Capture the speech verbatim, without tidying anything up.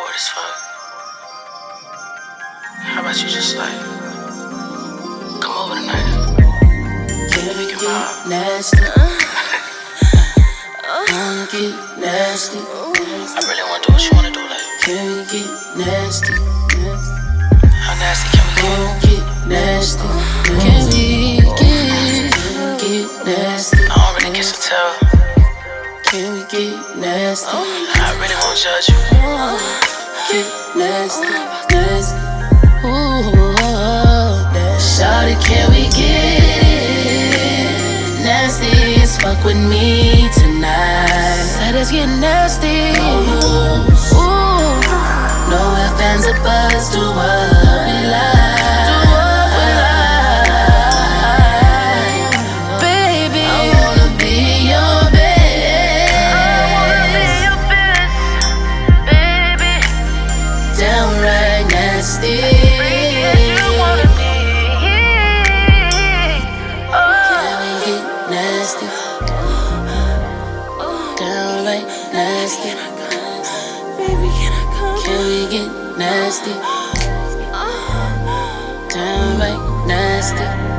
bored as fuck. How about you just like come over tonight? Can we can get vibe. nasty? Wanna get nasty? I really wanna do what you wanna do, like. Can we get nasty? How nasty can we get? Wanna get nasty? Can we get? Can we get nasty? I don't really kiss and tell. Can we get nasty? I really won't judge you. Get nasty, nasty. Ooh, shawty, can we get it? Nasty as fuck with me tonight. Said let's get nasty. Ooh, no ifs, ands, or buts. Do what we like. Do what we like. Baby, I wanna be your bitch. I wanna be your bitch, baby. Downright nasty. You wanna be. Can we get nasty? Downright nasty. Baby, can I come? Can we get nasty? Downright nasty.